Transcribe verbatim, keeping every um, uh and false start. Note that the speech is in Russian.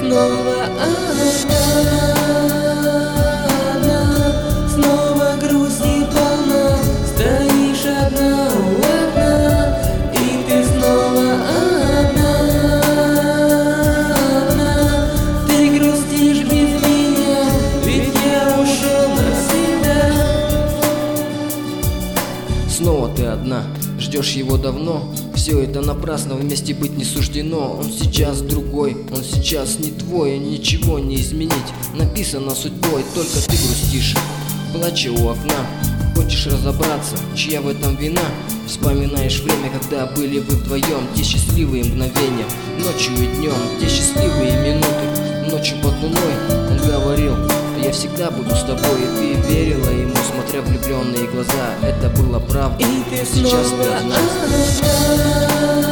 снова одна, одна, снова грусть и полна, стоишь одна, одна, и ты снова одна, одна, ты грустишь без меня, ведь я ушел навсегда. Снова ты одна, ждешь его давно. Все это напрасно, вместе быть не суждено. Он сейчас другой, он сейчас не твой, ничего не изменить. Написано судьбой, только ты грустишь, плача у окна. Хочешь разобраться, чья в этом вина? Вспоминаешь время, когда были вы вдвоем. Те счастливые мгновения, ночью и днем, те счастливые минуты. Ночью под луной он говорил: я всегда буду с тобой. И ты верила ему, смотря в влюбленные глаза. Это было правда, И ты сейчас снова ты одна. одна.